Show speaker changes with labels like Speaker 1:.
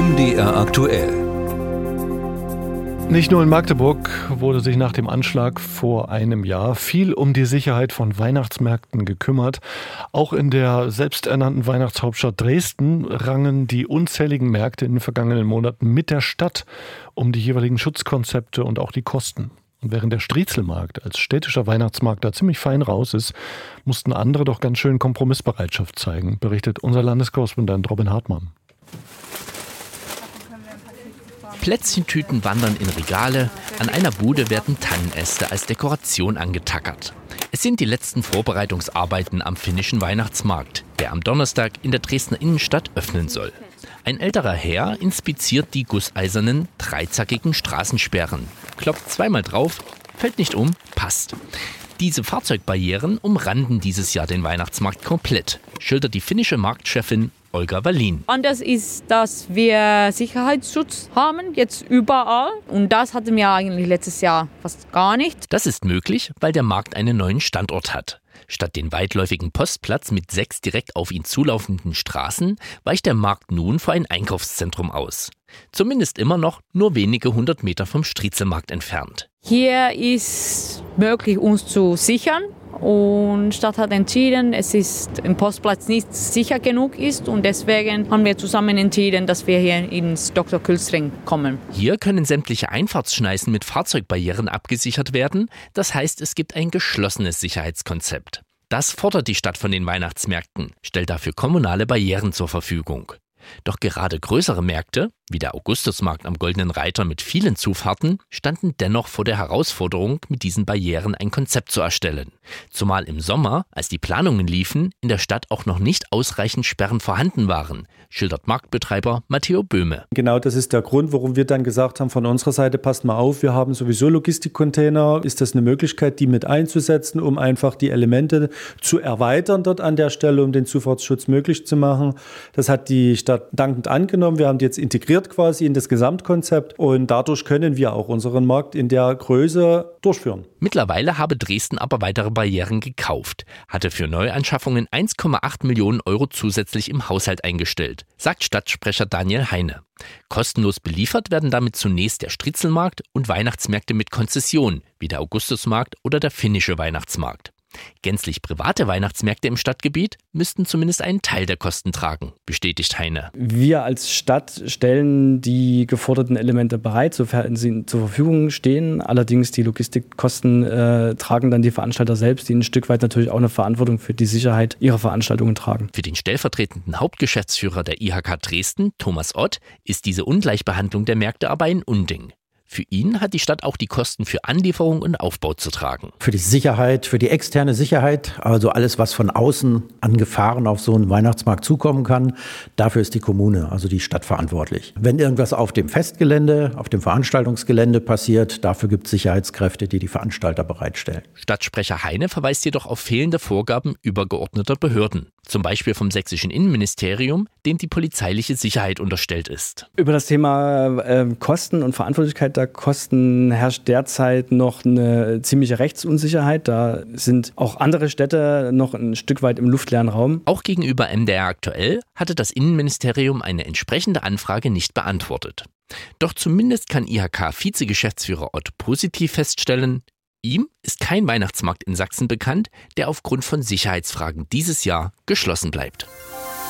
Speaker 1: MDR aktuell.
Speaker 2: Nicht nur in Magdeburg wurde sich nach dem Anschlag vor einem Jahr viel um die Sicherheit von Weihnachtsmärkten gekümmert. Auch in der selbsternannten Weihnachtshauptstadt Dresden rangen die unzähligen Märkte in den vergangenen Monaten mit der Stadt um die jeweiligen Schutzkonzepte und auch die Kosten. Und während der Striezelmarkt als städtischer Weihnachtsmarkt da ziemlich fein raus ist, mussten andere doch ganz schön Kompromissbereitschaft zeigen, berichtet unser Landeskorrespondent Robin Hartmann.
Speaker 3: Plätzchentüten wandern in Regale, an einer Bude werden Tannenäste als Dekoration angetackert. Es sind die letzten Vorbereitungsarbeiten am finnischen Weihnachtsmarkt, der am Donnerstag in der Dresdner Innenstadt öffnen soll. Ein älterer Herr inspiziert die gusseisernen, dreizackigen Straßensperren, klopft zweimal drauf, fällt nicht um, passt. Diese Fahrzeugbarrieren umranden dieses Jahr den Weihnachtsmarkt komplett, schildert die finnische Marktchefin Olga Wallin.
Speaker 4: Anders ist, dass wir Sicherheitsschutz haben, jetzt überall. Und das hatten wir eigentlich letztes Jahr fast gar nicht.
Speaker 3: Das ist möglich, weil der Markt einen neuen Standort hat. Statt den weitläufigen Postplatz mit 6 direkt auf ihn zulaufenden Straßen weicht der Markt nun vor ein Einkaufszentrum aus. Zumindest immer noch nur wenige 100 Meter vom Striezelmarkt entfernt.
Speaker 4: Hier ist möglich, uns zu sichern. Und die Stadt hat entschieden, es ist im Postplatz nicht sicher genug ist und deswegen haben wir zusammen entschieden, dass wir hier ins Dr. Külstring kommen.
Speaker 3: Hier können sämtliche Einfahrtsschneisen mit Fahrzeugbarrieren abgesichert werden. Das heißt, es gibt ein geschlossenes Sicherheitskonzept. Das fordert die Stadt von den Weihnachtsmärkten, stellt dafür kommunale Barrieren zur Verfügung. Doch gerade größere Märkte, wie der Augustusmarkt am Goldenen Reiter mit vielen Zufahrten, standen dennoch vor der Herausforderung, mit diesen Barrieren ein Konzept zu erstellen. Zumal im Sommer, als die Planungen liefen, in der Stadt auch noch nicht ausreichend Sperren vorhanden waren, schildert Marktbetreiber Matteo Böhme.
Speaker 5: Genau das ist der Grund, warum wir dann gesagt haben, von unserer Seite, passt mal auf, wir haben sowieso Logistikcontainer. Ist das eine Möglichkeit, die mit einzusetzen, um einfach die Elemente zu erweitern dort an der Stelle, um den Zufahrtsschutz möglich zu machen? Das hat die Stadt dankend angenommen. Wir haben die jetzt integriert quasi in das Gesamtkonzept und dadurch können wir auch unseren Markt in der Größe durchführen.
Speaker 3: Mittlerweile habe Dresden aber weitere Barrieren gekauft, hatte für Neuanschaffungen 1,8 Millionen Euro zusätzlich im Haushalt eingestellt, sagt Stadtsprecher Daniel Heine. Kostenlos beliefert werden damit zunächst der Striezelmarkt und Weihnachtsmärkte mit Konzession, wie der Augustusmarkt oder der finnische Weihnachtsmarkt. Gänzlich private Weihnachtsmärkte im Stadtgebiet müssten zumindest einen Teil der Kosten tragen, bestätigt Heine.
Speaker 6: Wir als Stadt stellen die geforderten Elemente bereit, sofern sie zur Verfügung stehen. Allerdings die Logistikkosten tragen dann die Veranstalter selbst, die ein Stück weit natürlich auch eine Verantwortung für die Sicherheit ihrer Veranstaltungen tragen.
Speaker 3: Für den stellvertretenden Hauptgeschäftsführer der IHK Dresden, Thomas Ott, ist diese Ungleichbehandlung der Märkte aber ein Unding. Für ihn hat die Stadt auch die Kosten für Anlieferung und Aufbau zu tragen.
Speaker 7: Für die Sicherheit, für die externe Sicherheit, also alles, was von außen an Gefahren auf so einen Weihnachtsmarkt zukommen kann, dafür ist die Kommune, also die Stadt, verantwortlich. Wenn irgendwas auf dem Festgelände, auf dem Veranstaltungsgelände passiert, dafür gibt es Sicherheitskräfte, die die Veranstalter bereitstellen.
Speaker 3: Stadtsprecher Heine verweist jedoch auf fehlende Vorgaben übergeordneter Behörden. Zum Beispiel vom sächsischen Innenministerium, dem die polizeiliche Sicherheit unterstellt ist.
Speaker 6: Über das Thema Kosten und Verantwortlichkeit der Kosten herrscht derzeit noch eine ziemliche Rechtsunsicherheit. Da sind auch andere Städte noch ein Stück weit im luftleeren Raum.
Speaker 3: Auch gegenüber MDR aktuell hatte das Innenministerium eine entsprechende Anfrage nicht beantwortet. Doch zumindest kann IHK-Vizegeschäftsführer Ott positiv feststellen, ihm ist kein Weihnachtsmarkt in Sachsen bekannt, der aufgrund von Sicherheitsfragen dieses Jahr geschlossen bleibt.